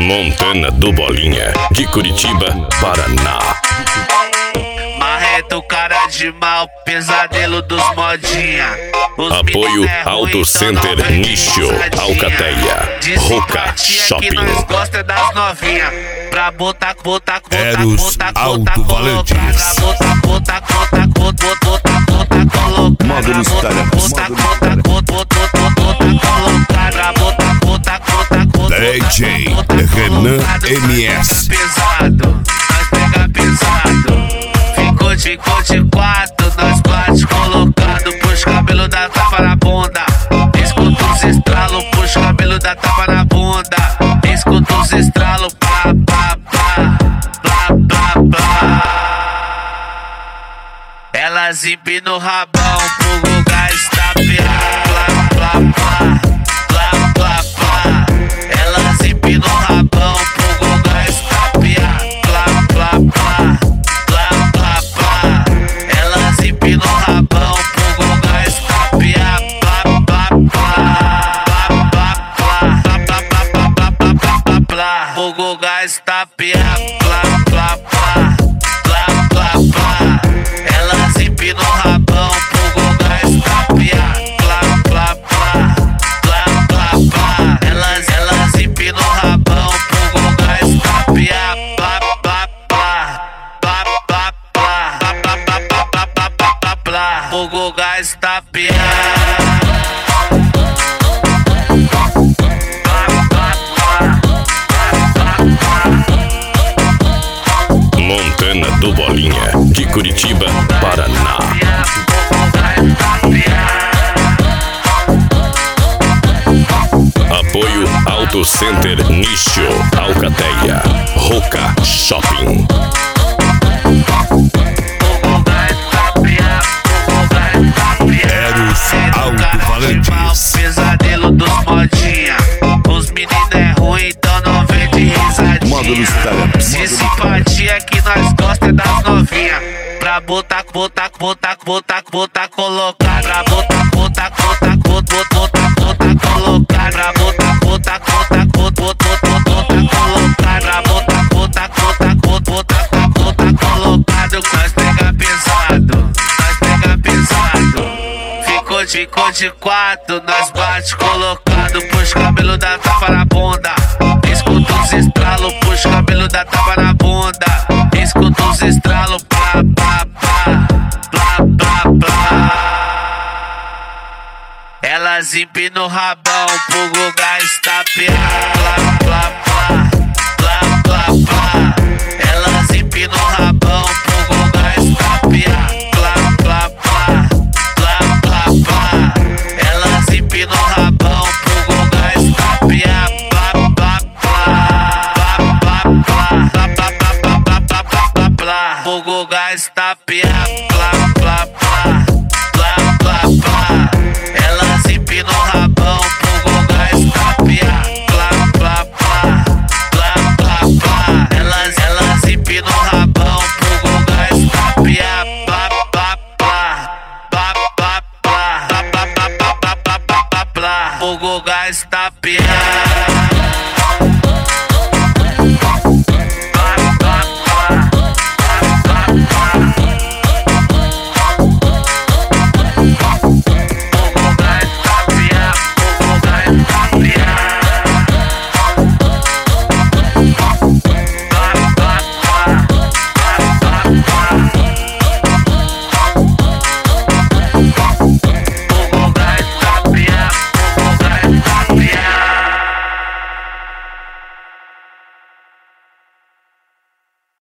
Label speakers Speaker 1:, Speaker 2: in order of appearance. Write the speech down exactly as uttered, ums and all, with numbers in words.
Speaker 1: Montana do Bolinha, de Curitiba, Paraná.
Speaker 2: Marreto, cara de mal, pesadelo dos modinha. Os
Speaker 1: Apoio
Speaker 2: é
Speaker 1: Auto
Speaker 2: ruim,
Speaker 1: Center
Speaker 2: então
Speaker 1: Nicho, Alcateia, Roca Shopping.
Speaker 2: Que nós gosta das novinha. Pra botar, botar, botar,
Speaker 3: Eros
Speaker 2: botar, botar,
Speaker 3: Alto
Speaker 2: colocar.
Speaker 3: Valentis.
Speaker 2: Pra botar, botar, botar, botar, botar, botar, colocar.
Speaker 3: Módulos Talhas.
Speaker 2: Botar, botar, botar, botar, botar, colocar. Pra botar, botar, botar, botar,
Speaker 3: D J
Speaker 2: botar,
Speaker 3: Renan
Speaker 2: colocar.
Speaker 3: M S.
Speaker 2: Pesado, nós pega pesado. Ficou de, ficou de quatro, nós bate colocado. Puxa o cabelo da tapa na bunda. Escuta os estralos, puxa o cabelo da tapa na bunda. Escuta os estralos, blá, blá, blá, blá, blá, blá. Ela zibe no rabão, pro Guga estapear. Blá, blá, blá, blá, blá, blá. Ela zibe no rabão, pro Guga estapear. Blá, blá, blá, blá, blá, blá. Ela zibe no rabão, pro Guga estapear. Blá, blá, blá, blá, blá, blá, blá, blá, blá, blá, blá, blá, blá. O Guga estapear. Blá, blá, blá, blá, blá, blá. Ela zibe no rabão, pro Guga estapear. Blá, blá, blá, blá, blá, blá. Ela, ela zibe no rabão, pro Guga estapear. Blá, blá, blá, blá, blá, blá, blá, blá, blá, blá, blá, blá, blá, blá. O Guga estapear.
Speaker 1: Montana do Bolinha, de Curitiba, Paraná. Apoio Auto Center Nicho, Alcateia, Roca Shopping.
Speaker 3: Eros Alto Valentis.
Speaker 2: Pesadelo dos modinha. Os meninos é ruim, então não vem de risadinha.
Speaker 3: Módulos Talhas.
Speaker 2: Se simpatia que nós gosta das novinha. Pra botar, botar, botar, botar, botar, colocar. Pra botar, botar, botar, botar, botar, botar, colocar. Pra botar, botar, botar, botar, botar, botar, colocar. Pra botar, botar, botar, botar, botar, botar, colocado. Nós pega pesado, nós pega pesado. Ficou de, ficou de quatro, nós bate colocado. Puxa o cabelo da tapa na bunda. Escuta os estralos, puxa o cabelo da tapa na bunda. Escuta os estralos, blá, blá, blá, blá, blá, blá. Ela zibe no rabão, pro Guga estapear. Blá, blá, blá, blá, blá, blá. Ela zibe no rabão, pro Guga estapear. Blá, blá, blá, blá, blá, blá. Ela zibe no rabão, pro Guga estapear. Blá, blá, blá, blá, blá, blá, blá, blá, blá, blá, blá, blá, blá, blá. O Guga estapear. Blá, blá, blá, blá, blá, blá. Ela zibe no rabão, pro Guga estapear. Blá, blá, blá, blá, blá, blá. Ela, ela zibe no rabão, pro Guga estapear. Blá, blá, blá, blá, blá, blá, blá, blá, blá, blá, blá, blá, blá. O Guga estapear.